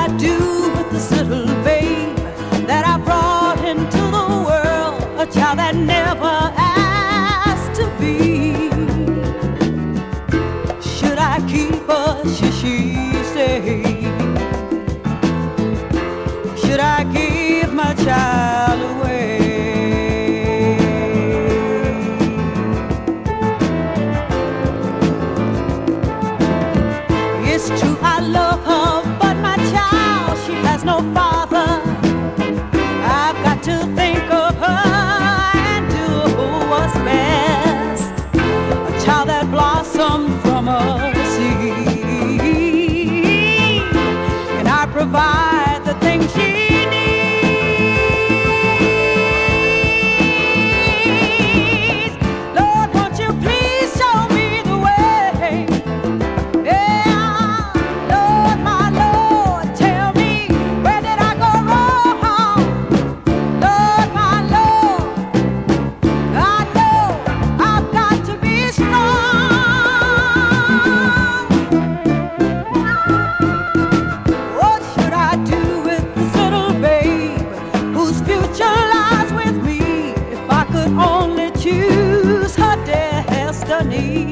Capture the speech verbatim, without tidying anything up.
I do with this little babe that I brought into the world, a child that never asked to be? Should I keep her? Should she stay? Should I give my child away? It's true I love her, but my child, she has no father. I've got to think of her and do what's best. A child that blossomed from a seed, and I provide the things she only choose her destiny.